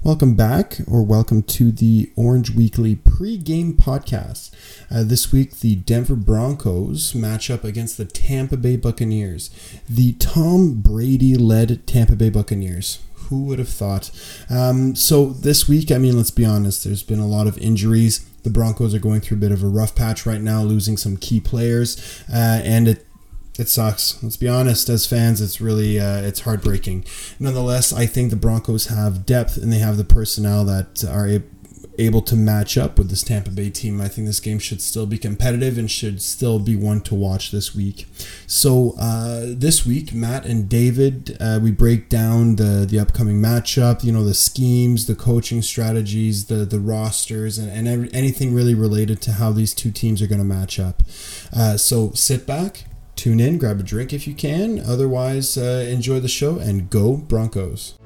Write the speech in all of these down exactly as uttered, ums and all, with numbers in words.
Welcome back, or welcome to the Orange Weekly pre-game podcast. Uh, this week, the Denver Broncos match up against the Tampa Bay Buccaneers. The Tom Brady-led Tampa Bay Buccaneers. Who would have thought? Um, so this week, I mean, let's be honest, there's been a lot of injuries. The Broncos are going through a bit of a rough patch right now, losing some key players, uh, and it It sucks. Let's be honest. As fans, it's really uh, it's heartbreaking. Nonetheless, I think the Broncos have depth and they have the personnel that are a- able to match up with this Tampa Bay team. I think this game should still be competitive and should still be one to watch this week. So uh, this week, Matt and David, uh, we break down the the upcoming matchup. You know, the schemes, the coaching strategies, the the rosters, and and every, anything really related to how these two teams are going to match up. Uh, so sit back. Tune in, grab a drink if you can. Otherwise, uh, enjoy the show and go Broncos.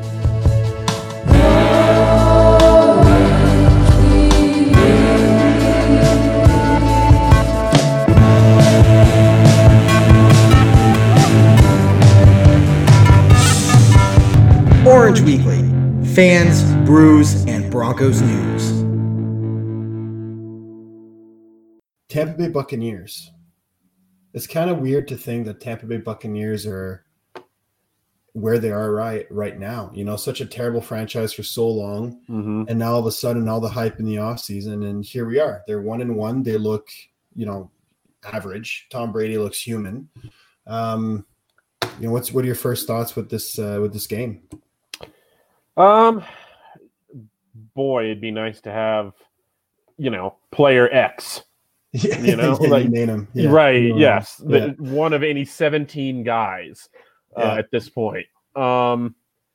Orange Weekly, fans, brews, and Broncos news. Tampa Bay Buccaneers. It's kind of weird to think that Tampa Bay Buccaneers are where they are right right now. You know, such a terrible franchise for so long. Mm-hmm. And now all of a sudden, all the hype in the offseason, and here we are. They're one and one. They look, you know, average. Tom Brady looks human. Um, you know, what's what are your first thoughts with this uh, with this game? Um, boy, it'd be nice to have, you know, player X. Yeah, You know, yeah, like, you name him. Yeah. right? You know, Yes, yeah. the, one of any seventeen guys uh, Yeah. at this point. Um,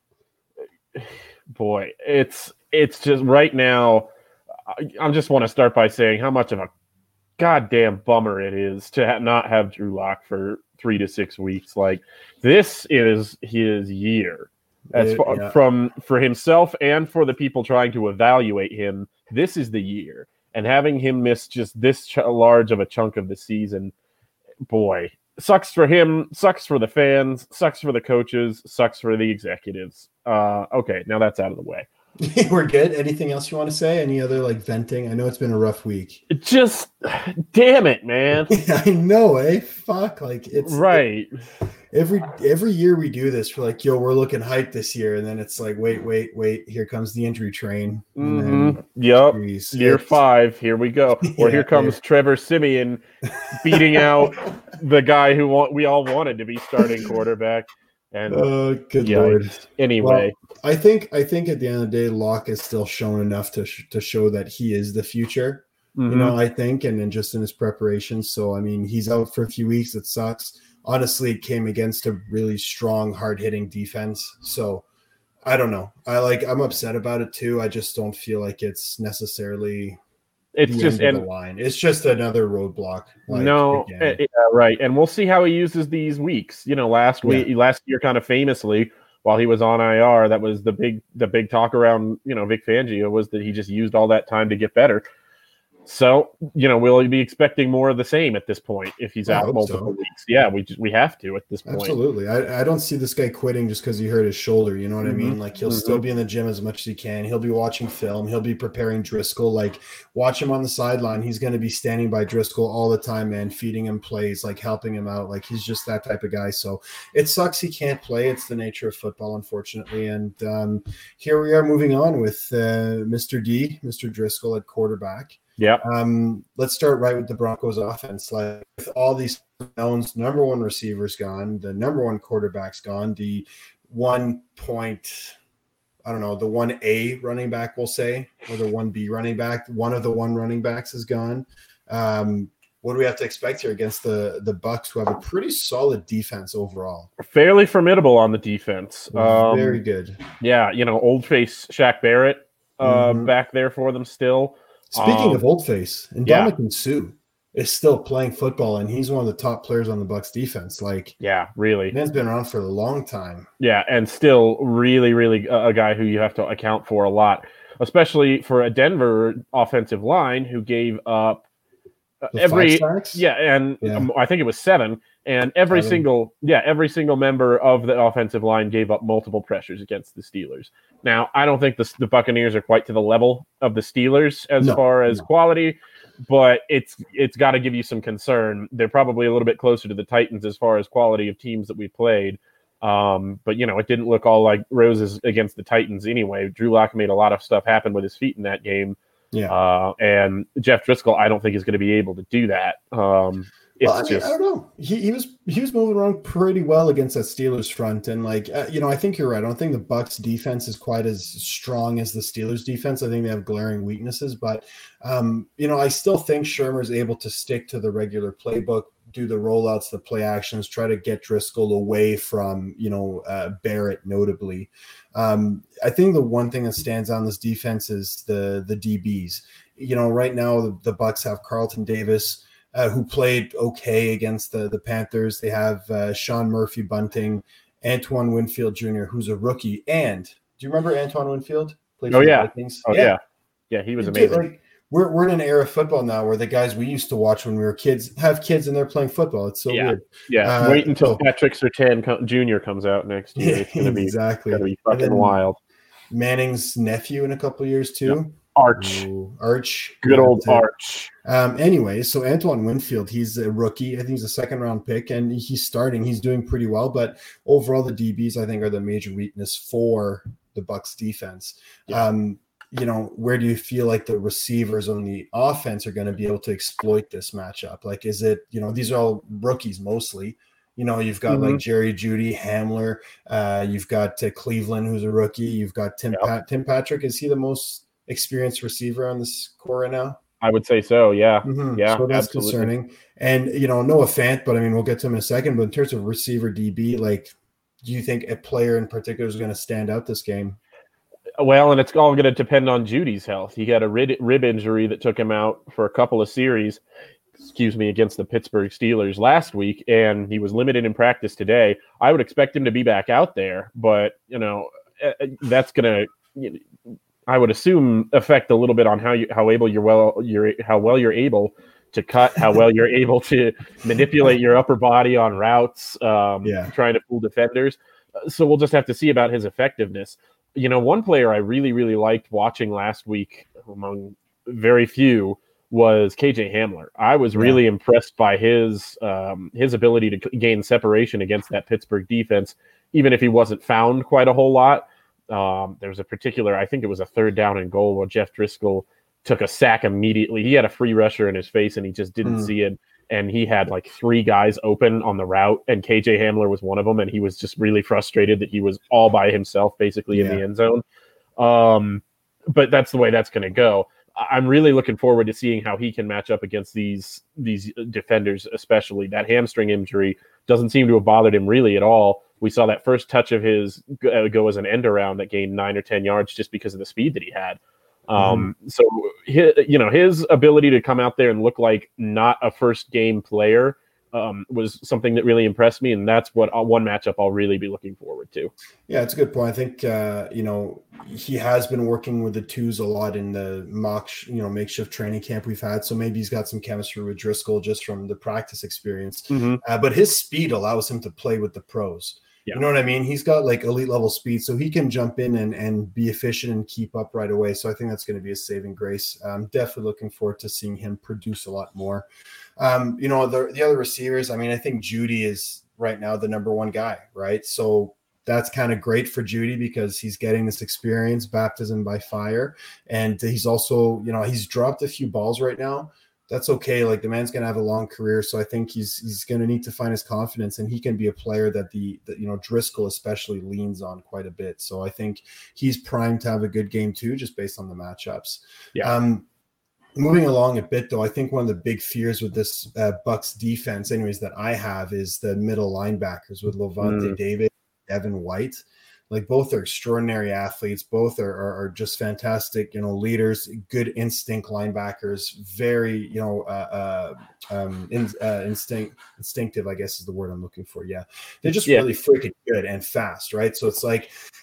boy, it's it's just right now. I, I just want to start by saying how much of a goddamn bummer it is to ha- not have Drew Lock for three to six weeks. Like, this is his year. As It- far, yeah. from for himself and for the people trying to evaluate him, this is the year. And having him miss just this ch- large of a chunk of the season, boy, sucks for him, sucks for the fans, sucks for the coaches, sucks for the executives. Uh, okay, now that's out of the way. We're good. Anything else you want to say? Any other like venting? I know it's been a rough week. It just, damn it, man. I know, eh? Fuck, like it's Right. every every year we do this. We're like, yo, we're looking hype this year, and then it's like, wait, wait, wait. Here comes the injury train. And Mm-hmm. then, Yep. geez, Year it's- five, here we go. Or Yeah, here comes yeah. Trevor Siemian beating out the guy who want, we all wanted to be starting quarterback. And Oh, good yikes. lord. Anyway, I think I think at the end of the day, Locke has still shown enough to sh- to show that he is the future. mhm. You know, I think, and then just in his preparation. So, I mean, he's out for a few weeks. It sucks. Honestly, it came against a really strong, hard-hitting defense. So, I don't know. I like. I'm upset about it too. I just don't feel like it's necessarily it's the just end of and the line. It's just another roadblock. Like, no, again. eh, yeah, right. And we'll see how he uses these weeks. You know, last week, last year, kind of famously, while he was on I R, that was the big, the big talk around, you know, Vic Fangio was that he just used all that time to get better. So, you know, we'll be expecting more of the same at this point if he's I out hope multiple so. weeks. Yeah, we just, we have to at this point. Absolutely. I, I don't see this guy quitting just because he hurt his shoulder. You know what I mean? Like, he'll Mhm. still be in the gym as much as he can. He'll be watching film. He'll be preparing Driscoll. Like, watch him on the sideline. He's going to be standing by Driscoll all the time, man, feeding him plays, like helping him out. Like, he's just that type of guy. So it sucks he can't play. It's the nature of football, unfortunately. And um, here we are moving on with uh, Mister D, Mister Driscoll at quarterback. Yeah. Um, let's start right with the Broncos offense. Like, with all these knowns, number one receivers gone, the number one quarterback's gone, the one point, I don't know, the one A running back, we'll say, or the one B running back, one of the one running backs is gone. Um, what do we have to expect here against the the Bucks, who have a pretty solid defense overall? Fairly formidable on the defense. Um, Very good. Yeah, you know, old face Shaq Barrett uh, Mhm. back there for them still. Speaking Um, of old face, and yeah. Dominican Sue is still playing football, and he's one of the top players on the Bucks defense. Like, Yeah, really. man's been around for a long time. Yeah, and still really, really a, a guy who you have to account for a lot, especially for a Denver offensive line who gave up uh, The every five sacks? yeah, and Yeah. um, I think it was seven And every Kevin. single, yeah, every single member of the offensive line gave up multiple pressures against the Steelers. Now, I don't think the, the Buccaneers are quite to the level of the Steelers as No, far as no. quality, but it's it's got to give you some concern. They're probably a little bit closer to the Titans as far as quality of teams that we played. Um, but, you know, it didn't look all like roses against the Titans anyway. Drew Lock made a lot of stuff happen with his feet in that game. Yeah. Uh, and Jeff Driscoll, I don't think is going to be able to do that. Um, it's well, I, mean, just, I don't know. He, he was he was moving around pretty well against that Steelers front, and like uh, you know, I think you're right. I don't think the Bucs defense is quite as strong as the Steelers defense. I think they have glaring weaknesses, but um, you know, I still think Shermer's able to stick to the regular playbook, do the rollouts, the play actions, try to get Driscoll away from, you know, uh, Barrett notably. Um, I think the one thing that stands on this defense is the the D Bs. You know, right now the, the Bucs have Carlton Davis, uh, who played okay against the, the Panthers. They have uh, Sean Murphy Bunting, Antoine Winfield Junior, who's a rookie. And do you remember Antoine Winfield? Played oh, for the yeah. Vikings? Oh, yeah. yeah. Yeah, he was amazing. Like, We're we're in an era of football now where the guys we used to watch when we were kids have kids and they're playing football. It's so yeah. weird. Yeah, Uh, wait until so, Patrick Surtain Junior comes out next year. It's gonna be exactly. Gonna be fucking wild. Manning's nephew in a couple of years too. Yep. Arch, Ooh, Arch, good old Arch. Um, anyway, so Antoine Winfield, he's a rookie. I think he's a second round pick, and he's starting. He's doing pretty well, but overall, the D Bs I think are the major weakness for the Bucs defense. Yeah. Um, you know, where do you feel like the receivers on the offense are going to be able to exploit this matchup? Like, is it, you know, these are all rookies mostly. You know, you've got mm-hmm. like Jerry Jeudy, Hamler. Uh, you've got uh, Cleveland, who's a rookie. You've got Tim yep. Pat- Tim Patrick. Is he the most experienced receiver on this core right now? I would say so. Yeah. Mm-hmm. Yeah. So that's absolutely. concerning. And, you know, Noah Fant, but I mean, we'll get to him in a second. But in terms of receiver D B, like, do you think a player in particular is going to stand out this game? Well, and it's all going to depend on Judy's health. He had a rib, rib injury that took him out for a couple of series, excuse me, against the Pittsburgh Steelers last week, and he was limited in practice today. I would expect him to be back out there, but, you know, that's going to, you know, I would assume, affect a little bit on how you how able you're well you're how well you're able to cut, how well you're able to manipulate your upper body on routes, um, yeah. trying to fool defenders. So we'll just have to see about his effectiveness. You know, one player I really, really liked watching last week, among very few, was K J Hamler. I was really yeah. impressed by his um, his ability to gain separation against that Pittsburgh defense, even if he wasn't found quite a whole lot. Um, there was a particular, I think it was a third down and goal where Jeff Driscoll took a sack immediately. He had a free rusher in his face and he just didn't mm. see it. And he had like three guys open on the route, and K J Hamler was one of them. And he was just really frustrated that he was all by himself, basically yeah. in the end zone. Um, but that's the way that's going to go. I'm really looking forward to seeing how he can match up against these these defenders, especially. That hamstring injury doesn't seem to have bothered him really at all. We saw that first touch of his go as an end around that gained nine or ten yards just because of the speed that he had. Um, mm-hmm. So, his, you know, his ability to come out there and look like not a first game player um, was something that really impressed me. And that's what uh, one matchup I'll really be looking forward to. Yeah, it's a good point. I think, uh, you know, he has been working with the twos a lot in the mock, you know, makeshift training camp we've had. So maybe he's got some chemistry with Driscoll just from the practice experience. Mm-hmm. Uh, but his speed allows him to play with the pros. Yeah. You know what I mean? He's got like elite level speed, so he can jump in and, and be efficient and keep up right away. So I think that's going to be a saving grace. I'm definitely looking forward to seeing him produce a lot more. Um, you know, the, the other receivers, I mean, I think Jeudy is right now the number one guy, right? So that's kind of great for Jeudy because he's getting this experience, baptism by fire. And he's also, you know, he's dropped a few balls right now. That's okay. Like the man's going to have a long career. So I think he's, he's going to need to find his confidence, and he can be a player that the, that, you know, Driscoll especially leans on quite a bit. So I think he's primed to have a good game too, just based on the matchups. Yeah. Um, moving along a bit though, I think one of the big fears with this uh, Bucs defense anyways, that I have is the middle linebackers with Levante mm. David, Devin White. Like both are extraordinary athletes. Both are, are, are just fantastic, you know, leaders, good instinct linebackers, very, you know, uh, uh, um, in, uh, instinct, instinctive, I guess is the word I'm looking for. Yeah. They're just yeah. really freaking good and fast, right? So it's like,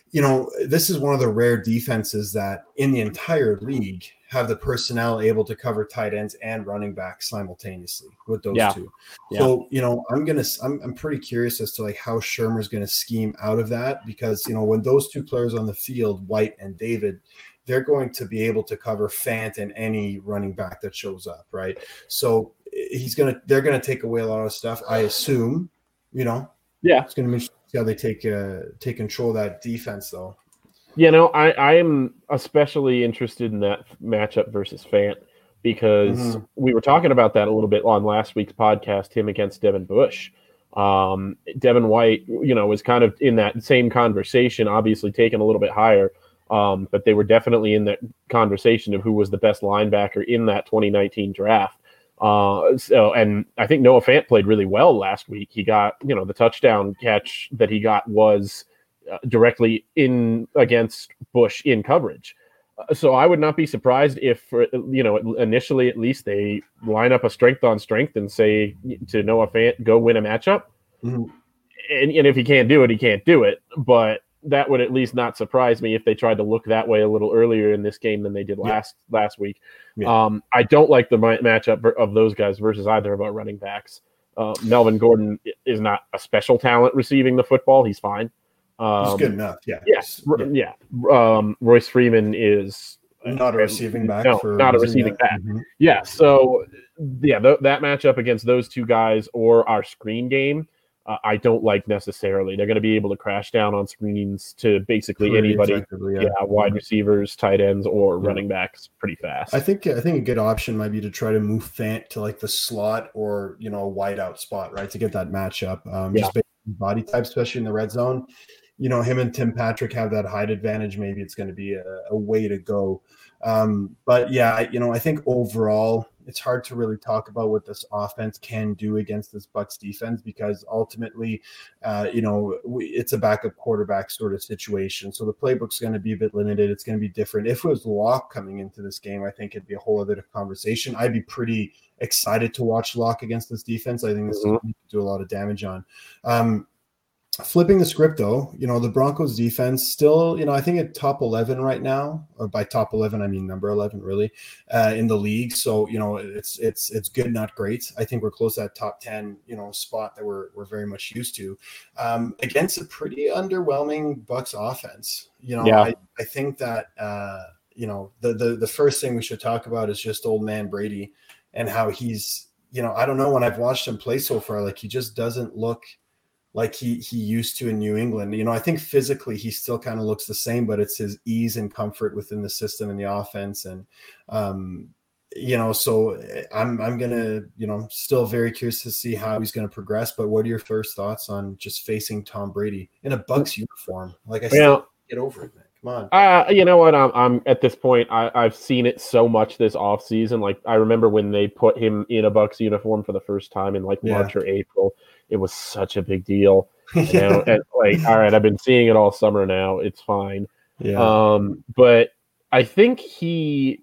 you know, this is one of the rare defenses that in the entire league have the personnel able to cover tight ends and running backs simultaneously with those yeah. two. Yeah. So, you know, I'm going to, I'm, I'm pretty curious as to like how Shermer's going to scheme out of that, because, you know, when those two players on the field, White and David, they're going to be able to cover Fant and any running back that shows up. Right. So he's going to, they're going to take away a lot of stuff, I assume, you know. Yeah. It's going to be interesting to see how they take, uh, take control of that defense though. You know, I, I am especially interested in that matchup versus Fant, because mm-hmm. we were talking about that a little bit on last week's podcast, him against Devin Bush. Um, Devin White, you know, was kind of in that same conversation, obviously taken a little bit higher, um, but they were definitely in that conversation of who was the best linebacker in that twenty nineteen draft. Uh, so, and I think Noah Fant played really well last week. He got, you know, the touchdown catch that he got was Uh, directly in against Bush in coverage. Uh, so I would not be surprised if, uh, you know, initially at least they line up a strength on strength and say to Noah Fant, go win a matchup. Mm-hmm. And, and if he can't do it, he can't do it. But that would at least not surprise me if they tried to look that way a little earlier in this game than they did last yeah. last week. Yeah. Um, I don't like the matchup of those guys versus either of our running backs. Uh, Melvin Gordon is not a special talent receiving the football. He's fine. Um, He's good enough, yeah. Yes, yeah. yeah. Um, Royce Freeman is not a receiving back. No, for not a receiving back. Mm-hmm. Yeah, so yeah, th- that matchup against those two guys or our screen game, uh, I don't like necessarily. They're going to be able to crash down on screens to basically pretty anybody, yeah. yeah, wide receivers, tight ends, or yeah. running backs pretty fast. I think I think a good option might be to try to move Fant to like the slot or, you know, a wide out spot, right, to get that matchup. Um, yeah. Just based on body type, especially in the red zone. You know, him and Tim Patrick have that height advantage. Maybe it's going to be a, a way to go. Um, but yeah, I, you know, I think overall it's hard to really talk about what this offense can do against this Bucs defense, because ultimately, uh, you know, we, it's a backup quarterback sort of situation. So the playbook's going to be a bit limited. It's going to be different. If it was Locke coming into this game, I think it'd be a whole other conversation. I'd be pretty excited to watch Locke against this defense. I think this mm-hmm. is do a lot of damage on. Um, Flipping the script, though, you know, the Broncos defense still, you know, I think at top eleven right now, or by top eleven, I mean number eleven, really, uh, in the league. So, you know, it's it's it's good, not great. I think we're close to that top ten, you know, spot that we're we're very much used to, um, against a pretty underwhelming Bucs offense. You know, yeah. I, I think that, uh, you know, the, the the first thing we should talk about is just old man Brady and how he's, you know, I don't know, when I've watched him play so far, like he just doesn't look like he he used to in New England. You know, I think physically he still kind of looks the same, but it's his ease and comfort within the system and the offense. And, um, you know, so I'm I'm going to, you know, still very curious to see how he's going to progress. But what are your first thoughts on just facing Tom Brady in a Bucs uniform? Like I said, yeah. Get over it, man. Come on. Uh, you know what? I'm, I'm at this point, I, I've seen it so much this offseason. Like, I remember when they put him in a Bucs uniform for the first time in like March yeah. or April. It was such a big deal. You know, and like, all right, I've been seeing it all summer now. It's fine. Yeah. Um, but I think he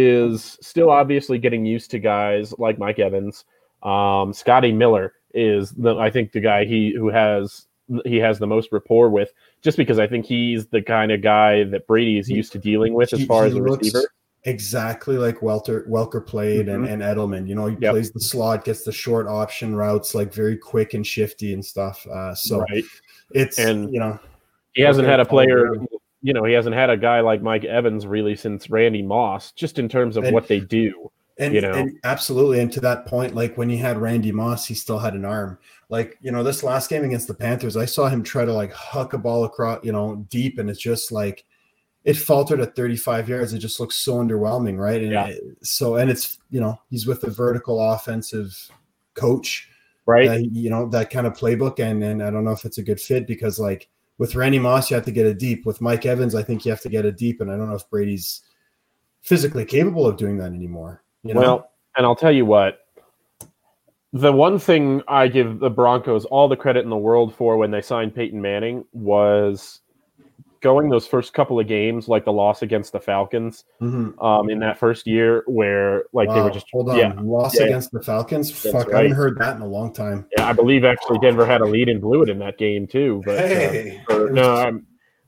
is still obviously getting used to guys like Mike Evans. Um, Scotty Miller is the, I think the guy he who has he has the most rapport with, just because I think he's the kind of guy that Brady is used to dealing with as far he, he as a receiver. Exactly like Welter, Welker played mm-hmm. and, and Edelman. You know, he yep. plays the slot, gets the short option routes, like very quick and shifty and stuff. Uh, so right. it's, and you know, he hasn't had a player, you know, he hasn't had a guy like Mike Evans really since Randy Moss, just in terms of and, what they do. And, you know, and absolutely. And to that point, like when he had Randy Moss, he still had an arm. Like, you know, this last game against the Panthers, I saw him try to like huck a ball across, you know, deep, and it's just like, it faltered at thirty-five yards. It just looks so underwhelming, right? And yeah. it, so, and it's, you know, he's with a vertical offensive coach, right? Uh, you know, that kind of playbook. And and I don't know if it's a good fit, because like with Randy Moss, you have to get it deep. With Mike Evans, I think you have to get it deep. And I don't know if Brady's physically capable of doing that anymore. You know? Well, and I'll tell you what, the one thing I give the Broncos all the credit in the world for when they signed Peyton Manning was going those first couple of games, like the loss against the Falcons, mm-hmm. um, in that first year, where like wow. they were just hold on, yeah, loss yeah, against the Falcons. Fuck, right. I haven't heard that in a long time. Yeah, I believe actually Denver had a lead and blew it in that game too. But hey. uh, or, no, I'm,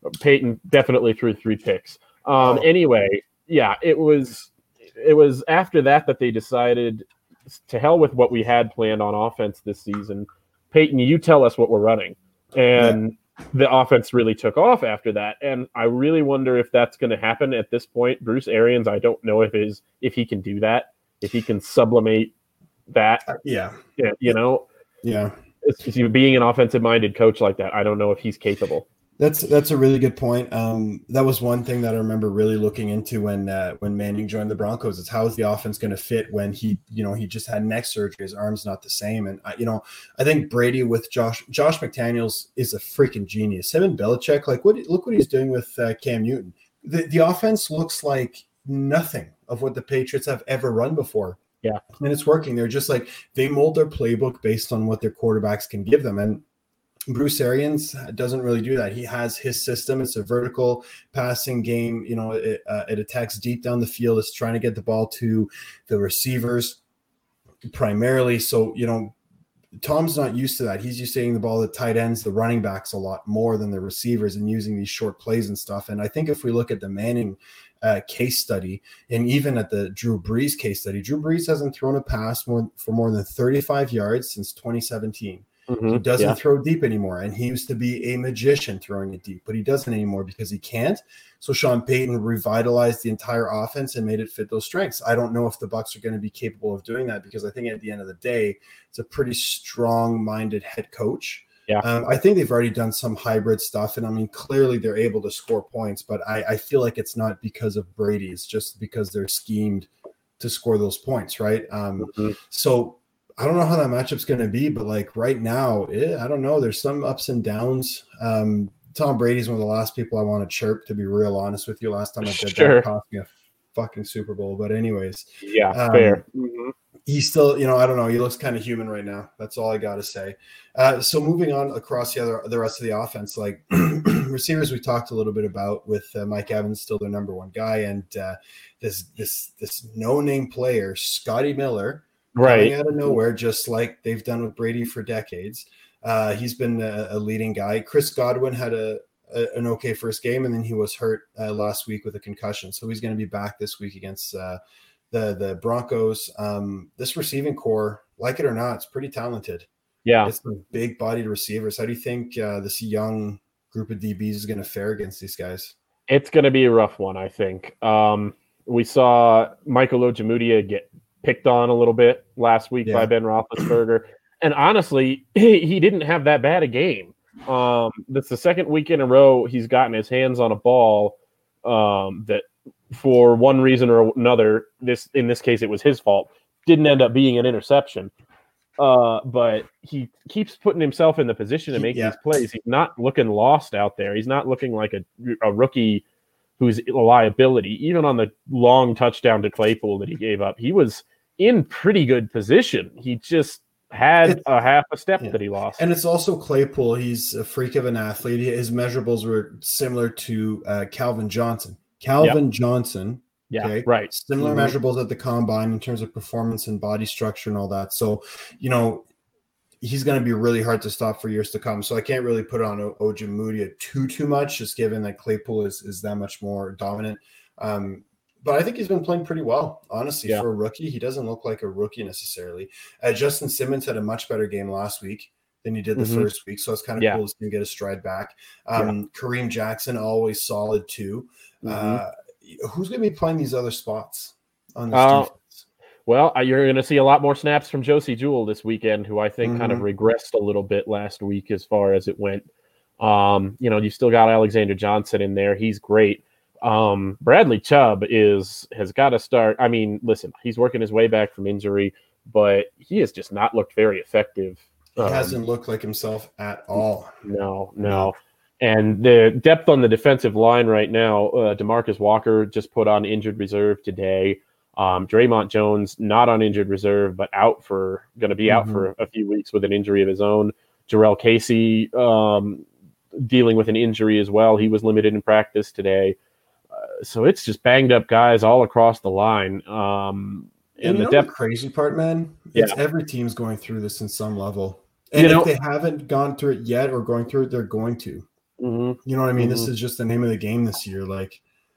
Peyton definitely threw three picks. Um, Oh. Anyway, yeah, it was it was after that that they decided to hell with what we had planned on offense this season. Peyton, you tell us what we're running. And yeah. the offense really took off after that. And I really wonder if that's going to happen at this point. Bruce Arians, I don't know if his if he can do that, if he can sublimate that. Uh, yeah. yeah. You know? Yeah. It's, it's, being an offensive-minded coach like that, I don't know if he's capable. That's that's a really good point. Um, that was one thing that I remember really looking into when uh, when Manning joined the Broncos. Is how is the offense going to fit when he you know he just had neck surgery, his arm's not the same, and I, you know I think Brady with Josh Josh McDaniels is a freaking genius. Him and Belichick, like what look what he's doing with uh, Cam Newton. The the offense looks like nothing of what the Patriots have ever run before. Yeah, and it's working. They're just like they mold their playbook based on what their quarterbacks can give them, and Bruce Arians doesn't really do that. He has his system. It's a vertical passing game. You know, it, uh, it attacks deep down the field. It's trying to get the ball to the receivers primarily. So, you know, Tom's not used to that. He's used to getting the ball to the tight ends, the running backs a lot more than the receivers and using these short plays and stuff. And I think if we look at the Manning uh, case study and even at the Drew Brees case study, Drew Brees hasn't thrown a pass more, for more than thirty-five yards since twenty seventeen. Mm-hmm. He doesn't yeah. throw deep anymore, and he used to be a magician throwing it deep, but he doesn't anymore because he can't. So Sean Payton revitalized the entire offense and made it fit those strengths. I don't know if the Bucs are going to be capable of doing that because I think at the end of the day, it's a pretty strong-minded head coach. Yeah, um, I think they've already done some hybrid stuff, and I mean, clearly they're able to score points, but I, I feel like it's not because of Brady. It's just because they're schemed to score those points, right? Um, mm-hmm. So I don't know how that matchup's going to be, but like right now, it, I don't know. There's some ups and downs. Um, Tom Brady's one of the last people I want to chirp, to be real honest with you. Last time I did sure. that, cost me a fucking Super Bowl. But anyways, yeah, um, fair. Mm-hmm. He's still, you know, I don't know. He looks kind of human right now. That's all I got to say. Uh, so moving on across the other, the rest of the offense, like receivers, we talked a little bit about with uh, Mike Evans still their number one guy, and uh, this this this no name player, Scotty Miller. Right. Coming out of nowhere, just like they've done with Brady for decades. Uh, he's been a, a leading guy. Chris Godwin had a, a an okay first game, and then he was hurt uh, last week with a concussion. So he's going to be back this week against uh, the the Broncos. Um, this receiving core, like it or not, it's pretty talented. Yeah. It's the big-bodied receivers. How do you think uh, this young group of D Bs is going to fare against these guys? It's going to be a rough one, I think. Um, we saw Michael Ojemudia get picked on a little bit last week yeah. by Ben Roethlisberger. And honestly, he, he didn't have that bad a game. Um, that's the second week in a row he's gotten his hands on a ball um, that for one reason or another, this in this case it was his fault, didn't end up being an interception. Uh, but he keeps putting himself in the position to make yeah. these plays. He's not looking lost out there. He's not looking like a, a rookie who's a liability. Even on the long touchdown to Claypool that he gave up, he was in pretty good position. He just had it's, a half a step yeah. that he lost. And it's also Claypool. He's a freak of an athlete. His measurables were similar to uh, Calvin Johnson. Calvin yep. Johnson. Yeah, okay? right. Similar mm-hmm. measurables at the combine in terms of performance and body structure and all that. So, you know, he's going to be really hard to stop for years to come. So I can't really put it on o- Ojemudia too, too much, just given that Claypool is, is that much more dominant. Um, but I think he's been playing pretty well, honestly, yeah. for a rookie. He doesn't look like a rookie necessarily. Uh, Justin Simmons had a much better game last week than he did the mm-hmm. first week. So it's kind of yeah. cool to see him get a stride back. Um, yeah. Kareem Jackson, always solid too. Mm-hmm. Uh, who's going to be playing these other spots on this uh, defense? Well, you're going to see a lot more snaps from Josie Jewell this weekend, who I think mm-hmm. kind of regressed a little bit last week as far as it went. Um, you know, you still got Alexander Johnson in there. He's great. Um, Bradley Chubb is has got to start. I mean, listen, he's working his way back from injury, but he has just not looked very effective. He um, hasn't looked like himself at all. No, no. And the depth on the defensive line right now, uh, DeMarcus Walker just put on injured reserve today. Um, Draymond Jones not on injured reserve, but out for going to be mm-hmm. out for a few weeks with an injury of his own. Jarrell Casey um, dealing with an injury as well. He was limited in practice today. Uh, so it's just banged up guys all across the line. Um, and, and the know depth, the crazy part, man, yeah. it's every team's going through this in some level. And you if know, they haven't gone through it yet or going through it, they're going to. Mm-hmm. You know what I mean? Mm-hmm. This is just the name of the game this year. Like,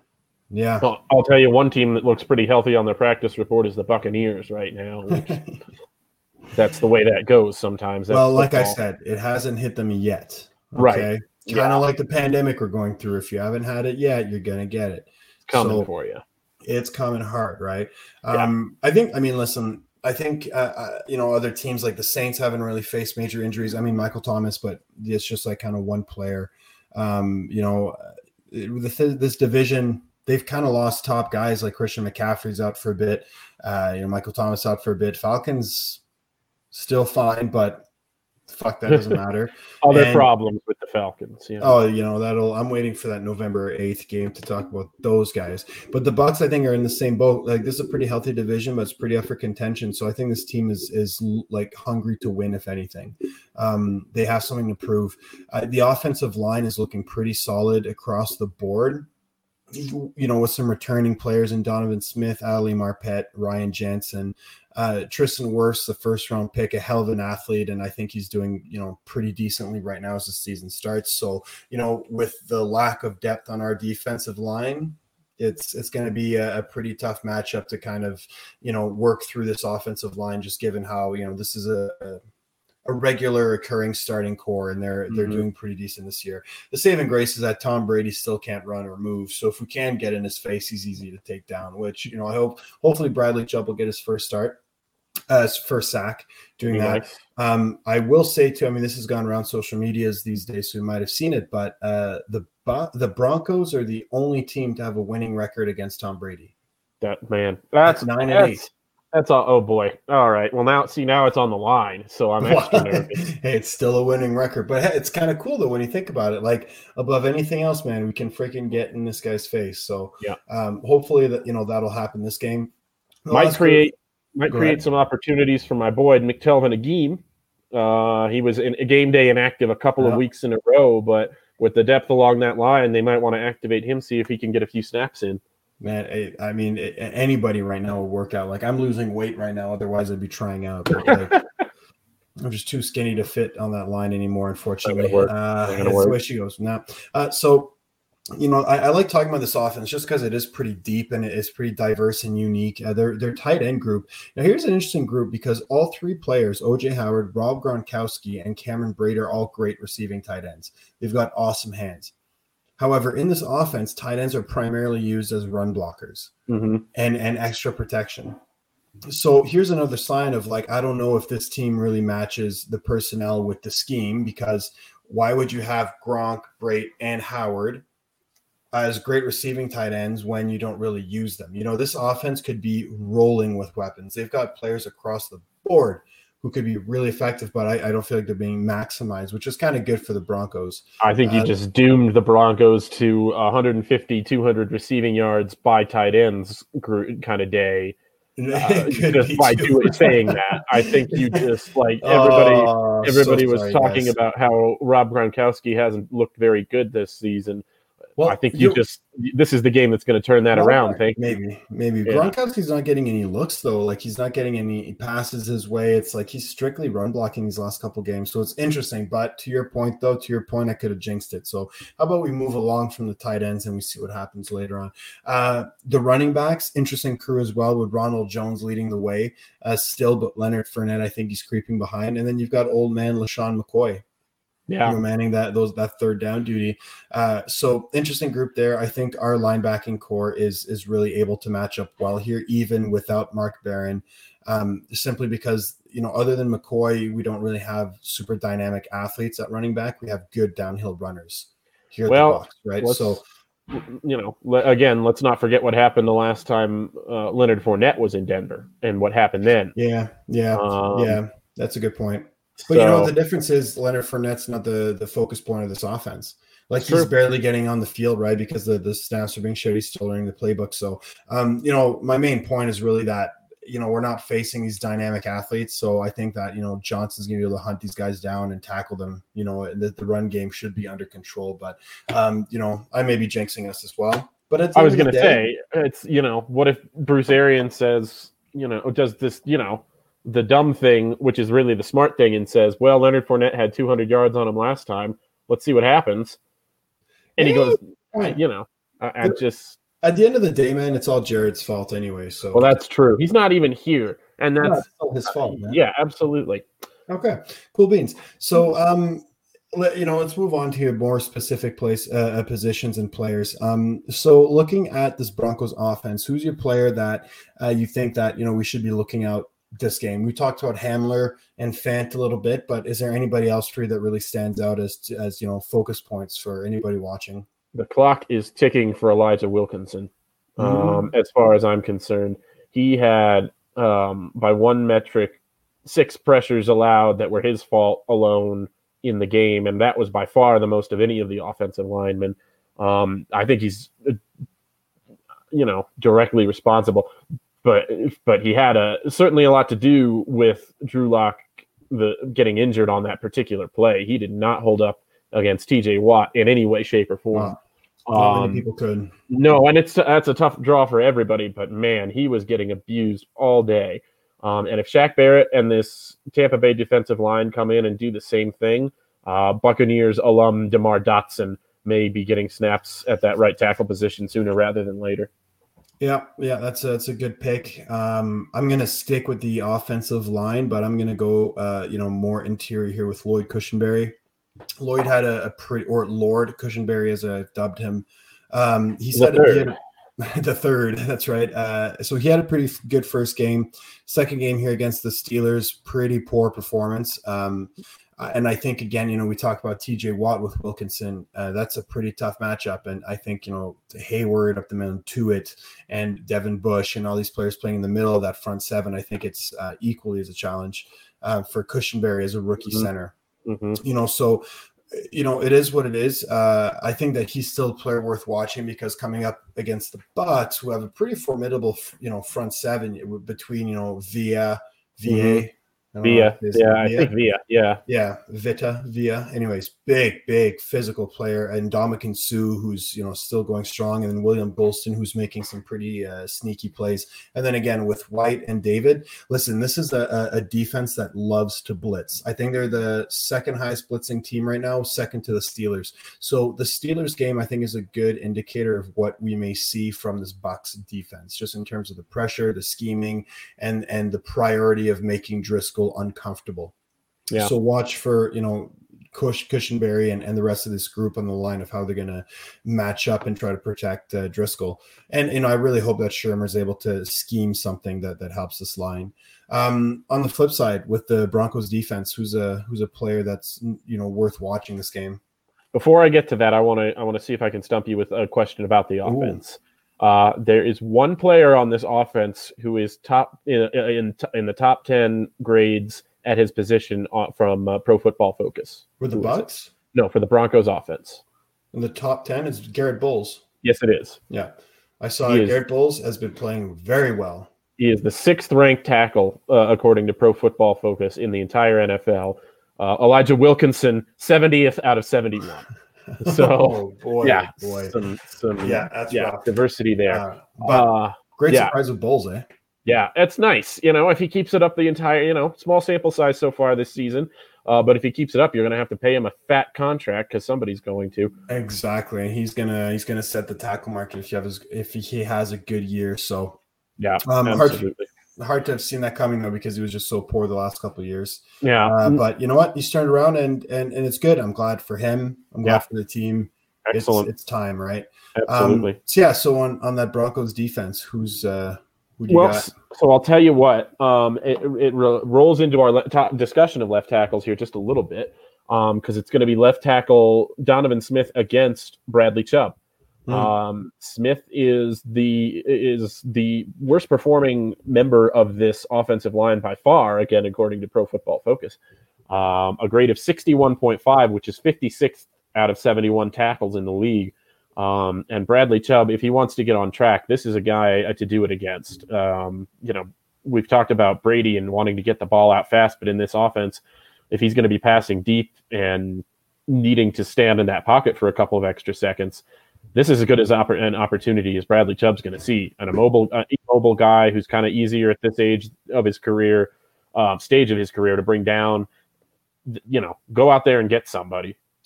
yeah. Well, I'll tell you one team that looks pretty healthy on their practice report is the Buccaneers right now. Which that's the way that goes sometimes. That's well, like football. I said, it hasn't hit them yet. Okay? Right. Kind of Yeah. like the pandemic we're going through. If you haven't had it yet, you're going to get it. It's coming so, for you. It's coming hard, right? Yeah. Um, I think, I mean, listen, I think, uh, uh, you know, other teams like the Saints haven't really faced major injuries. I mean, Michael Thomas, but it's just like kind of one player. Um, you know, this, this division, they've kind of lost top guys like Christian McCaffrey's out for a bit. Uh, you know, Michael Thomas out for a bit. Falcons still fine, but fuck, that doesn't matter. Other and, problems with the Falcons. Yeah. Oh, you know, that'll, I'm waiting for that November eighth game to talk about those guys. But the Bucs, I think, are in the same boat. Like, this is a pretty healthy division, but it's pretty up for contention. So I think this team is, is like hungry to win, if anything. Um, they have something to prove. Uh, the offensive line is looking pretty solid across the board. You know, with some returning players in Donovan Smith, Ali Marpet, Ryan Jensen, uh, Tristan Wirfs, the first round pick, a hell of an athlete. And I think he's doing, you know, pretty decently right now as the season starts. So, you know, with the lack of depth on our defensive line, it's, it's going to be a, a pretty tough matchup to kind of, you know, work through this offensive line, just given how, you know, this is a, a a regular occurring starting core, and they're they're mm-hmm. doing pretty decent this year. The saving grace is that Tom Brady still can't run or move. So if we can get in his face, he's easy to take down, which, you know, I hope hopefully Bradley Chubb will get his first start, uh, his first sack doing that. Nice. Um, I will say too, I mean, this has gone around social medias these days, so you might have seen it, but uh, the the Broncos are the only team to have a winning record against Tom Brady. That man, that's, that's nine that's, and eight. That's all. Oh boy. All right. Well, now see, now it's on the line, so I'm extra nervous. Hey, it's still a winning record, but hey, it's kind of cool though when you think about it. Like, above anything else, man, we can freaking get in this guy's face. So yeah, um, hopefully that, you know, that'll happen this game. The might create group, might create ahead. some opportunities for my boy McTelvin Agim. Uh, he was in a game day inactive a couple yeah. of weeks in a row, but with the depth along that line, they might want to activate him, see if he can get a few snaps in. Man, I mean, anybody right now will work out. Like, I'm losing weight right now. Otherwise, I'd be trying out. But like, I'm just too skinny to fit on that line anymore, unfortunately. Uh, that's the way she goes. Now, uh, so, you know, I, I like talking about this offense just because it is pretty deep and it is pretty diverse and unique. Uh, their, their tight end group. Now, here's an interesting group because all three players, O J Howard, Rob Gronkowski, and Cameron Brate, are all great receiving tight ends. They've got awesome hands. However, in this offense, tight ends are primarily used as run blockers mm-hmm. and, and extra protection. So here's another sign of, like, I don't know if this team really matches the personnel with the scheme, because why would you have Gronk, Brate, and Howard as great receiving tight ends when you don't really use them? You know, this offense could be rolling with weapons. They've got players across the board who could be really effective, but I, I don't feel like they're being maximized, which is kind of good for the Broncos. I think you uh, just doomed the Broncos to one fifty, two hundred receiving yards by tight ends kind of day. Uh, just by doing saying that, I think you just like everybody. Oh, everybody so was sorry, talking guys. about how Rob Gronkowski hasn't looked very good this season. Well, I think you just this is the game that's going to turn that well, around. Thank maybe, maybe yeah. Gronkowski's not getting any looks though. Like, he's not getting any passes his way. It's like he's strictly run blocking these last couple games. So it's interesting. But to your point, though, to your point, I could have jinxed it. So how about we move along from the tight ends and we see what happens later on. Uh, the running backs, interesting crew as well, with Ronald Jones leading the way uh, still, but Leonard Fournette, I think he's creeping behind. And then you've got old man LaShawn McCoy. Yeah, you know, manning that those that third down duty. Uh, so interesting group there. I think our linebacking core is is really able to match up well here, even without Mark Barron, um, simply because, you know, other than McCoy, we don't really have super dynamic athletes at running back. We have good downhill runners here at well, the box, right? So, you know, again, let's not forget what happened the last time uh, Leonard Fournette was in Denver and what happened then. Yeah, yeah, um, yeah. That's a good point. But so, you know, the difference is Leonard Fournette's not the, the focus point of this offense. Like, he's sure. barely getting on the field, right? Because the, the snaps are being shared. He's still learning the playbook. So, um, you know, my main point is really that, you know, we're not facing these dynamic athletes. So I think that, you know, Johnson's going to be able to hunt these guys down and tackle them. You know, the, the run game should be under control. But, um, you know, I may be jinxing us as well. But I was going to say, it's, you know, what if Bruce Arians says, you know, does this, you know, the dumb thing, which is really the smart thing, and says, well, Leonard Fournette had two hundred yards on him last time. Let's see what happens. And he Yeah, goes, point. you know, I, I just At the end of the day, man, it's all Jared's fault anyway. So well, that's true. He's not even here, and yeah, that's it's all his fault, man. yeah, absolutely. Okay, cool beans. So, um, let, you know, let's move on to more specific place uh, positions and players. Um, so looking at this Broncos offense, who's your player that uh, you think that you know we should be looking out this game? We talked about Hamler and Fant a little bit, but is there anybody else for you that really stands out as as you know focus points for anybody watching? The clock is ticking for Elijah Wilkinson. Um, Mm-hmm. as far as I'm concerned, he had um, by one metric six pressures allowed that were his fault alone in the game, and that was by far the most of any of the offensive linemen. Um, I think he's, you know, directly responsible, but but he had a certainly a lot to do with Drew Lock the getting injured on that particular play. He did not hold up against T J Watt in any way, shape, or form. Wow. Not Um, many people could. No, and it's that's a tough draw for everybody, but man, he was getting abused all day. Um, and if Shaq Barrett and this Tampa Bay defensive line come in and do the same thing, uh, Buccaneers alum DeMar Dotson may be getting snaps at that right tackle position sooner rather than later. Yeah, yeah, that's a, that's a good pick. Um, I'm going to stick with the offensive line, but I'm going to go, uh, you know, more interior here with Lloyd Cushenberry. Lloyd had a, a pretty, or Lord Cushenberry, as I dubbed him. Um, he said The he had, the third. That's right. Uh, so he had a pretty good first game. Second game here against the Steelers, pretty poor performance. Um, and I think again, you know, we talk about T J Watt with Wilkinson. Uh, that's a pretty tough matchup, and I think you know Hayward up the middle to it, and Devin Bush and all these players playing in the middle of that front seven. I think it's uh, equally as a challenge uh, for Cushenberry as a rookie Mm-hmm. center. Mm-hmm. You know, so, you know, it is what it is. Uh, I think that he's still a player worth watching because coming up against the Bucs, who have a pretty formidable, you know, front seven between, you know, Villa, V A. Mm-hmm. Via, yeah, I think Via, yeah, yeah, Vita, Via. Anyways, big, big physical player, and Ndamukong Suh, who's you know still going strong, and then William Golston, who's making some pretty uh, sneaky plays. And then again with White and David. Listen, this is a, a defense that loves to blitz. I think they're the second highest blitzing team right now, second to the Steelers. So the Steelers game, I think, is a good indicator of what we may see from this Bucs defense, just in terms of the pressure, the scheming, and and the priority of making Driscoll uncomfortable. yeah. So watch for, you know, Cush, Cushenberry and, and the rest of this group on the line of how they're going to match up and try to protect uh, Driscoll. And, you know, I really hope that Shermer is able to scheme something that, that helps this line. Um, on the flip side, with the Broncos defense, who's a, who's a player that's, you know, worth watching this game. Before I get to that, I want to, I want to see if I can stump you with a question about the offense. Uh, there is one player on this offense who is top in in, in the top ten grades at his position from uh, Pro Football Focus. For the Bucs? No, for the Broncos offense. In the top ten is Garrett Bowles. Yes, it is. Yeah, I saw He Garrett is, Bowles has been playing very well. He is the sixth ranked tackle uh, according to Pro Football Focus in the entire N F L. Uh, Elijah Wilkinson, seventieth out of seventy-one. So, oh, boy, yeah, boy. some, some, yeah, that's yeah, rough. diversity there. Uh, but uh, great yeah. surprise with Bowles, eh? Yeah, it's nice. You know, if he keeps it up the entire, you know, small sample size so far this season, uh, but if he keeps it up, you're going to have to pay him a fat contract because somebody's going to. Exactly, and he's gonna he's gonna set the tackle market if you have his, if he has a good year. So yeah, um, absolutely. Hard, hard to have seen that coming though because he was just so poor the last couple of years. Yeah, uh, but you know what? He's turned around and and and it's good. I'm glad for him. I'm glad yeah. for the team. Excellent. It's, it's time, right? Absolutely. Um, so yeah. So on, on that Broncos defense, who's uh, who do you well, got? So I'll tell you what. Um, it it ro- rolls into our le- top discussion of left tackles here just a little bit, um, because it's going to be left tackle Donovan Smith against Bradley Chubb. Mm. Um, Smith is the is the worst performing member of this offensive line by far. Again, according to Pro Football Focus, um, a grade of sixty-one point five, which is fifty-sixth out of seventy-one tackles in the league. Um, and Bradley Chubb, if he wants to get on track, this is a guy to do it against. Um, you know, we've talked about Brady and wanting to get the ball out fast, but in this offense, if he's going to be passing deep and needing to stand in that pocket for a couple of extra seconds, this is as good as oppor- an opportunity as Bradley Chubb's going to see. An immobile, uh, immobile guy who's kind of easier at this age of his career, um, stage of his career to bring down. You know, go out there and get somebody. Yeah.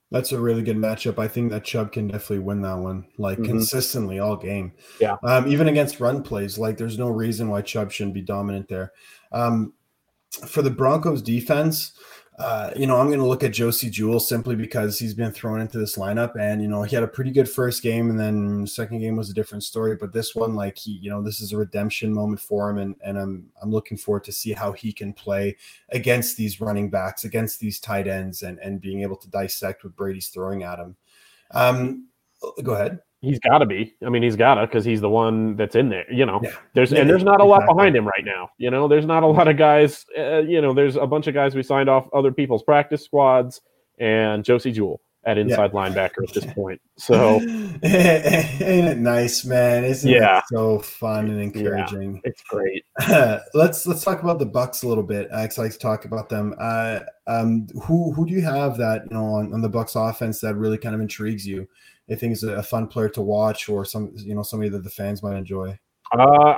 That's a really good matchup. I think that Chubb can definitely win that one, like Mm-hmm. consistently all game. Yeah. Um, even against run plays, like there's no reason why Chubb shouldn't be dominant there. Um, for the Broncos defense, uh, you know, I'm going to look at Josie Jewell simply because he's been thrown into this lineup, and you know, he had a pretty good first game, and then the second game was a different story. But this one, like he, you know, this is a redemption moment for him, and and I'm I'm looking forward to see how he can play against these running backs, against these tight ends, and and being able to dissect what Brady's throwing at him. Um, go ahead. He's got to be. I mean, he's got to because he's the one that's in there. You know, Yeah. there's Yeah, and there's not a exactly. lot behind him right now. You know, there's not a lot of guys. Uh, you know, there's a bunch of guys we signed off other people's practice squads, and Josie Jewell at inside yeah. linebacker at this point. So, ain't it nice, man? Isn't yeah. it so fun and encouraging? Yeah, it's great. Uh, let's let's talk about the Bucks a little bit. I like to talk about them. Uh, um, who who do you have that you know on, on the Bucks offense that really kind of intrigues you? I think is a fun player to watch, or some you know somebody that the fans might enjoy. Uh,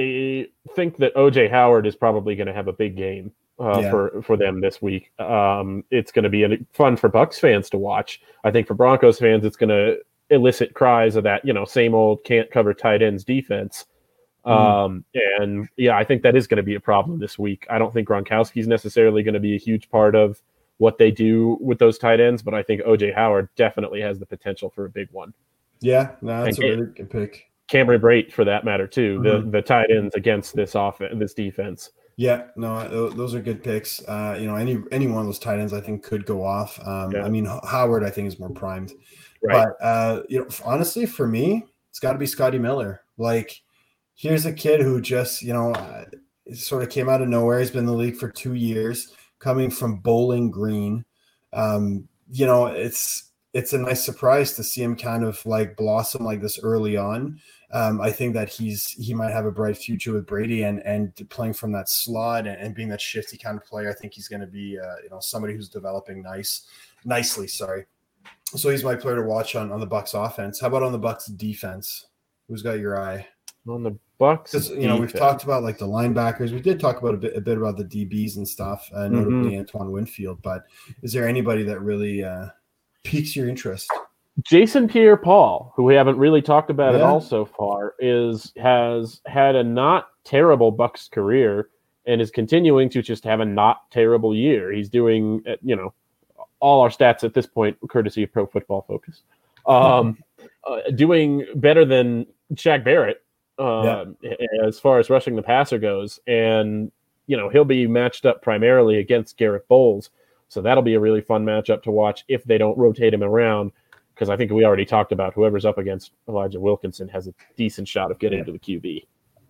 I think that O J Howard is probably going to have a big game uh, yeah. for for them this week. Um, it's going to be a, fun for Bucks fans to watch. I think for Broncos fans, it's going to elicit cries of that you know same old can't cover tight ends defense. Mm. Um, and yeah, I think that is going to be a problem this week. I don't think Gronkowski is necessarily going to be a huge part of what they do with those tight ends, but I think O J Howard definitely has the potential for a big one. Yeah, no, that's and a really good pick. Cameron Brate, for that matter, too. Mm-hmm. The the tight ends against this offense, this defense. Yeah, no, those are good picks. Uh, you know, any any one of those tight ends I think could go off. Um, yeah. I mean, Howard I think is more primed, right. but uh, you know, honestly, for me, it's got to be Scotty Miller. Like, here's a kid who just you know uh, sort of came out of nowhere. He's been in the league for two years. Coming from Bowling Green, um, you know, it's it's a nice surprise to see him kind of like blossom like this early on. Um, I think that he's he might have a bright future with Brady and and playing from that slot and, and being that shifty kind of player. I think he's going to be uh, you know somebody who's developing nice nicely. Sorry, so he's my player to watch on on the Bucks offense. How about on the Bucks defense? Who's got your eye? On the Bucks, because you know we've talked about like the linebackers. We did talk about a bit a bit about the D Bs and stuff, uh, notably mm-hmm. Antoine Winfield. But is there anybody that really uh, piques your interest? Jason Pierre-Paul, who we haven't really talked about yeah. at all so far, is has had a not terrible Bucks career and is continuing to just have a not terrible year. He's doing you know all our stats at this point, courtesy of Pro Football Focus, um, uh, doing better than Shaq Barrett. Uh, yeah. As far as rushing the passer goes, and you know he'll be matched up primarily against Garrett Bowles, so that'll be a really fun matchup to watch if they don't rotate him around. Because I think we already talked about whoever's up against Elijah Wilkinson has a decent shot of getting yeah. to the Q B.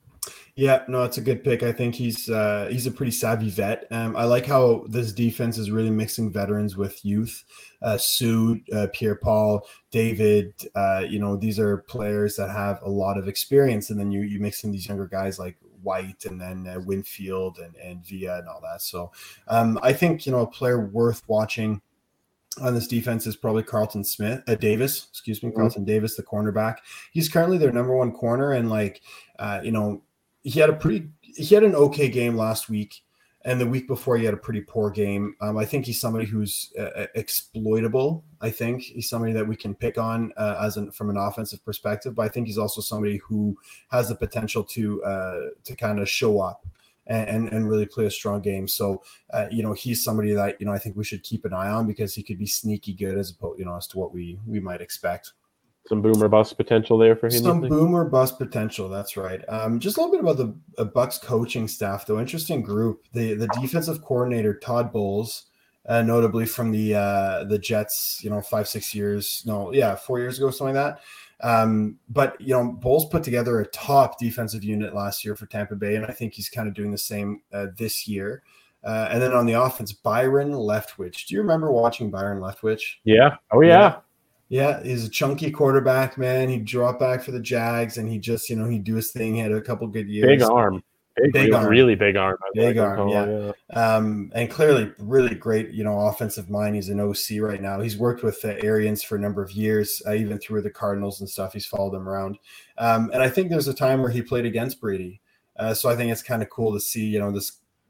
Yeah, no, it's a good pick. I think he's uh, he's a pretty savvy vet. Um, I like how this defense is really mixing veterans with youth. Uh, Sue, uh, Pierre-Paul, David, uh, you know, these are players that have a lot of experience. And then you you mix in these younger guys like White and then uh, Winfield and, and Villa and all that. So um, I think, you know, a player worth watching on this defense is probably Carlton Smith, uh, Davis, excuse me, Carlton mm-hmm. Davis, the cornerback. He's currently their number one corner. And like, uh, you know, he had a pretty, he had an okay game last week. And the week before, he had a pretty poor game. Um, I think he's somebody who's uh, exploitable. I think he's somebody that we can pick on uh, as an, from an offensive perspective. But I think he's also somebody who has the potential to uh, to kind of show up and, and, and really play a strong game. So, uh, you know, he's somebody that, you know, I think we should keep an eye on because he could be sneaky good as opposed, you know, as to what we we might expect. Some boom or bust potential there for him. Some boom or bust potential. That's right. Um, just a little bit about the uh, Bucks coaching staff, though. Interesting group. The the defensive coordinator Todd Bowles, uh, notably from the uh, the Jets. You know, five six years. No, yeah, four years ago, something like that. Um, but you know, Bowles put together a top defensive unit last year for Tampa Bay, and I think he's kind of doing the same uh, this year. Uh, and then on the offense, Byron Leftwich. Do you remember watching Byron Leftwich? Yeah. Oh yeah. yeah. Yeah, he's a chunky quarterback, man. He'd drop back for the Jags, and he just, you know, he'd do his thing. He had a couple good years. Big arm. Big, big arm. Really big arm. Big arm, call, yeah. yeah. Um, and clearly really great, you know, offensive mind. He's an O C right now. He's worked with the Arians for a number of years, uh, even through the Cardinals and stuff. He's followed them around. Um, and I think there's a time where he played against Brady. Uh, so I think it's kind of cool to see, you know, this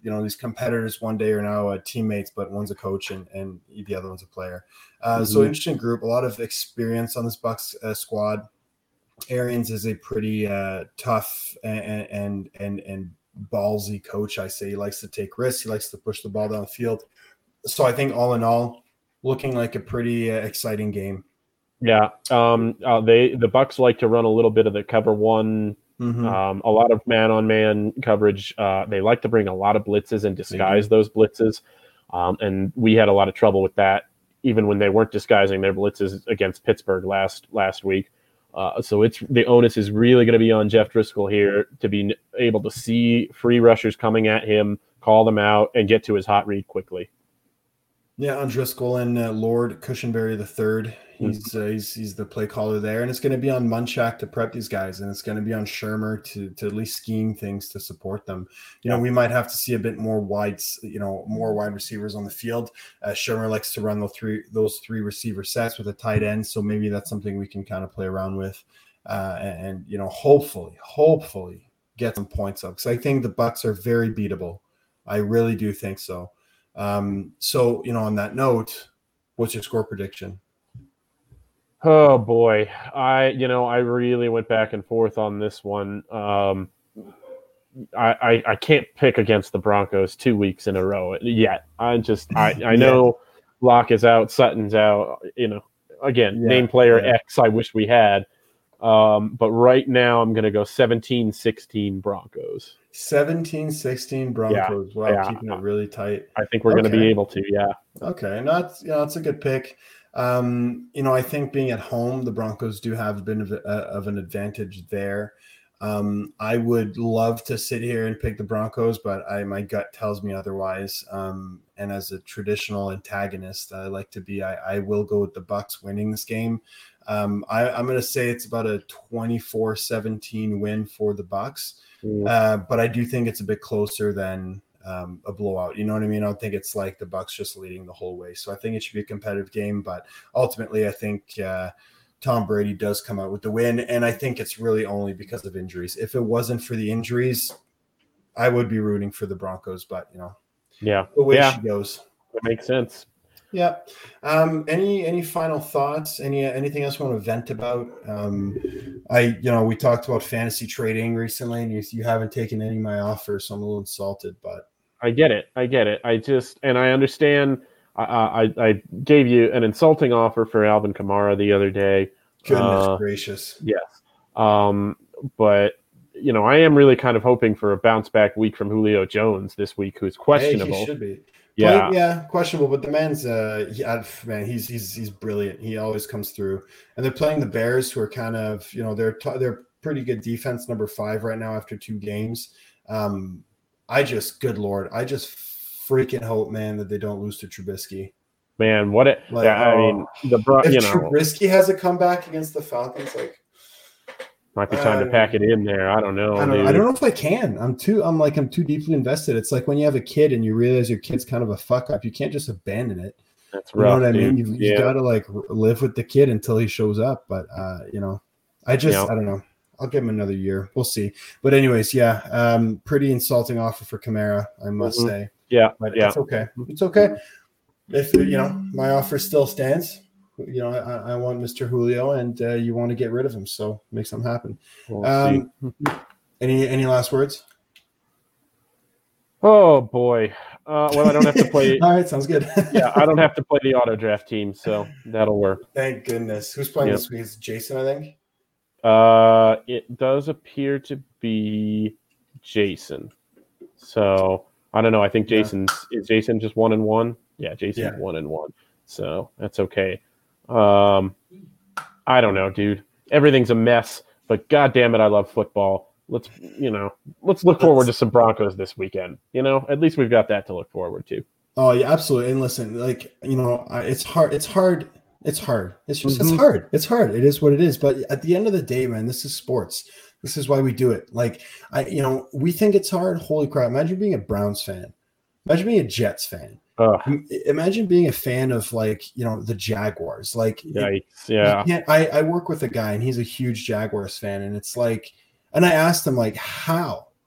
you know, these competitors one day are now uh, teammates, but one's a coach and, and the other one's a player. Uh, mm-hmm. So interesting group, a lot of experience on this Bucks uh, squad. Arians is a pretty uh, tough and, and, and, and ballsy coach. I say he likes to take risks. He likes to push the ball down the field. So I think all in all, looking like a pretty uh, exciting game. Yeah, um, uh, they the Bucks like to run a little bit of the cover one, mm-hmm. um, a lot of man-on-man coverage. Uh, they like to bring a lot of blitzes and disguise mm-hmm. those blitzes, um, and we had a lot of trouble with that, even when they weren't disguising their blitzes against Pittsburgh last last week. Uh, so it's the onus is really going to be on Jeff Driscoll here to be able to see free rushers coming at him, call them out, and get to his hot read quickly. Yeah, on Driscoll and uh, Lord Cushenberry the third. He's, uh, he's he's the play caller there, and it's going to be on Munchak to prep these guys, and it's going to be on Shermer to to at least scheme things to support them. You know, we might have to see a bit more wide, you know, more wide receivers on the field. Uh, Shermer likes to run those three those three receiver sets with a tight end, so maybe that's something we can kind of play around with, uh, and, and you know, hopefully, hopefully get some points up because I think the Bucks are very beatable. I really do think so. Um, so, you know, on that note, what's your score prediction? Oh boy. I, you know, I really went back and forth on this one. Um, I, I, I can't pick against the Broncos two weeks in a row yet. I just, I, I know yeah. Locke is out, Sutton's out, you know, again, yeah, name player yeah. X I wish we had. Um, but right now I'm going to go seventeen sixteen Broncos. seventeen sixteen Broncos. Yeah, wow, yeah. keeping it really tight. I think we're okay. going to be able to, yeah. Okay, no, that's, you know, that's a good pick. Um, you know, I think being at home, the Broncos do have a bit of, a, of an advantage there. Um, I would love to sit here and pick the Broncos, but I my gut tells me otherwise. Um, and as a traditional antagonist, I like to be. I, I will go with the Bucks winning this game. Um, I, I'm going to say it's about a twenty-four seventeen win for the Bucks, mm. uh, but I do think it's a bit closer than um, a blowout. You know what I mean? I don't think it's like the Bucks just leading the whole way. So I think it should be a competitive game, but ultimately, I think. Uh, Tom Brady does come out with the win, and I think it's really only because of injuries. If it wasn't for the injuries, I would be rooting for the Broncos, but, you know, yeah, the way yeah. she goes. That makes sense. Yeah. Um, any any final thoughts? Any anything else you want to vent about? Um, I, you know, we talked about fantasy trading recently, and you, you haven't taken any of my offers, so I'm a little insulted, but. I get it. I get it. I just, and I understand. I, I, I gave you an insulting offer for Alvin Kamara the other day. Goodness uh, gracious. Yes. Um, but, you know, I am really kind of hoping for a bounce back week from Julio Jones this week, who's questionable. Hey, he should be. Yeah. Play, yeah, questionable, but the man's, uh, he, man, he's, he's, he's brilliant. He always comes through. And they're playing the Bears, who are kind of, you know, they're, t- they're pretty good defense, number five right now after two games. Um, I just, good Lord, I just freaking hope, man, that they don't lose to Trubisky. Man, what it? Like, yeah, I mean, the if you know, Trubisky has a comeback against the Falcons, like might be time uh, to pack it in there. I don't know. I don't, I don't know if I can. I'm too. I'm like I'm too deeply invested. It's like when you have a kid and you realize your kid's kind of a fuck up. You can't just abandon it. That's you rough. You know what dude. I mean? You've, yeah. you've got to like live with the kid until he shows up. But uh, you know, I just yeah. I don't know. I'll give him another year. We'll see. But anyways, yeah, um, pretty insulting offer for Kamara, I must mm-hmm. say. Yeah, but yeah. it's okay. It's okay. If you know my offer still stands, you know I, I want Mister Julio, and uh, you want to get rid of him, so make something happen. We'll um, any any last words? Oh boy. Uh, well, I don't have to play. All right, sounds good. yeah, I don't have to play the auto draft team, so that'll work. Thank goodness. Who's playing yep. this week? It's Jason, I think. Uh, it does appear to be Jason. So I don't know. I think Jason's yeah. is Jason just one and one. Yeah, Jason's yeah. one and one. So that's okay. Um, I don't know, dude. Everything's a mess, but God damn it, I love football. Let's you know, let's look let's, forward to some Broncos this weekend. You know, at least we've got that to look forward to. Oh yeah, absolutely. And listen, like you know, it's hard. It's hard. It's hard. It's just mm-hmm. it's hard. It's hard. It is what it is. But at the end of the day, man, this is sports. This is why we do it. Like I, you know, we think it's hard. Holy crap! Imagine being a Browns fan. Imagine being a Jets fan. Uh, Imagine being a fan of like you know the Jaguars. Like yikes, yeah. I I work with a guy and he's a huge Jaguars fan, and it's like, and I asked him like how,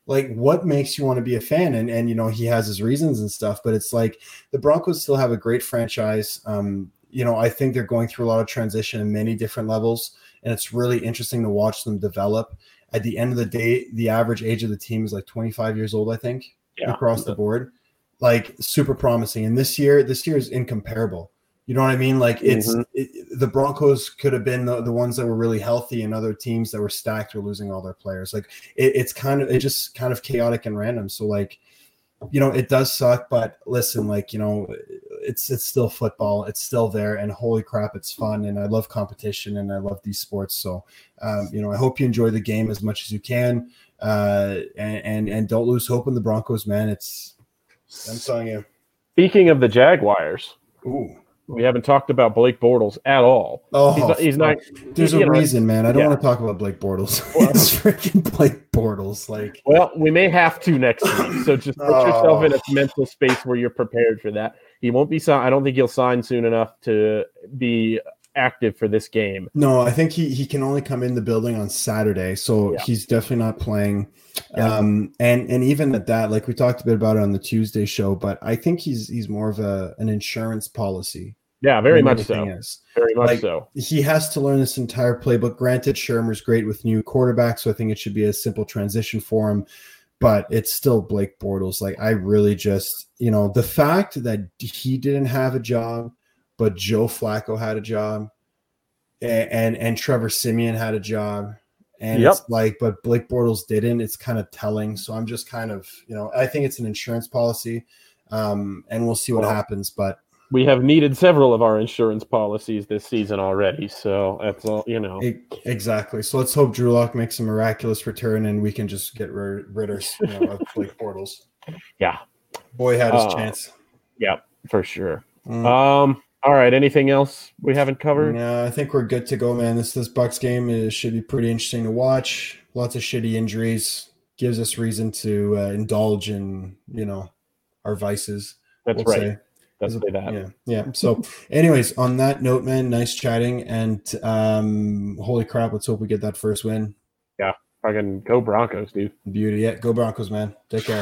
Like, what makes you want to be a fan? And, and, you know, he has his reasons and stuff, but it's like the Broncos still have a great franchise. Um, you know, I think they're going through a lot of transition in many different levels, and it's really interesting to watch them develop. At the end of the day, the average age of the team is like twenty-five years old, I think, yeah. across the board. Like, super promising. And this year, this year is incomparable. You know what I mean? Like, it's mm-hmm. it, the Broncos could have been the, the ones that were really healthy, and other teams that were stacked were losing all their players. Like, it, it's kind of, it just kind of chaotic and random. So, like, you know, it does suck, but listen, like, you know, it's, it's still football. It's still there, and holy crap, it's fun. And I love competition, and I love these sports. So, um, you know, I hope you enjoy the game as much as you can, uh, and, and, and don't lose hope in the Broncos, man. It's, I'm telling you. Speaking of the Jaguars. Ooh. We haven't talked about Blake Bortles at all. Oh, he's not. He's not there's he's, a reason, know, man. I don't yeah. want to talk about Blake Bortles. Well, it's freaking Blake Bortles. Like, well, we may have to next week. So just put oh. yourself in a mental space where you're prepared for that. He won't be signed. I don't think he'll sign soon enough to be active for this game. No, I think he he can only come in the building on Saturday, so yeah. he's definitely not playing. Yeah. Um, and and even at that, like we talked a bit about it on the Tuesday show, but I think he's he's more of a an insurance policy. Yeah, very much so. Is. Very much like, so. He has to learn this entire playbook. Granted, Shermer's great with new quarterbacks, so I think it should be a simple transition for him. But it's still Blake Bortles. Like, I really just, you know, the fact that he didn't have a job, but Joe Flacco had a job, and and, and Trevor Siemian had a job, and yep. it's like, but Blake Bortles didn't. It's kind of telling. So I'm just kind of, you know, I think it's an insurance policy, um, and we'll see what well, happens. But we have needed several of our insurance policies this season already, so that's all, you know. Exactly. So let's hope Drew Lock makes a miraculous return, and we can just get rid, rid of, you know, of Blake Bortles. Yeah. Boy had his uh, chance. Yeah, for sure. Mm. Um. All right. Anything else we haven't covered? Yeah, I think we're good to go, man. This this Bucks game is, should be pretty interesting to watch. Lots of shitty injuries. Gives us reason to uh, indulge in, you know, our vices. That's we'll right. Say. That's that. Yeah, yeah. So, anyways, on that note, man, nice chatting, and um, holy crap, let's hope we get that first win. Yeah, fucking go Broncos, dude. Beauty, yeah, go Broncos, man. Take care.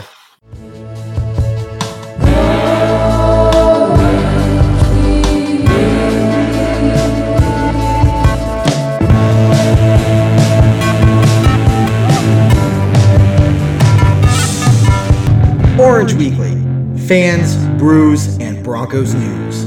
Orange Weekly. Fans, brews, and Broncos news.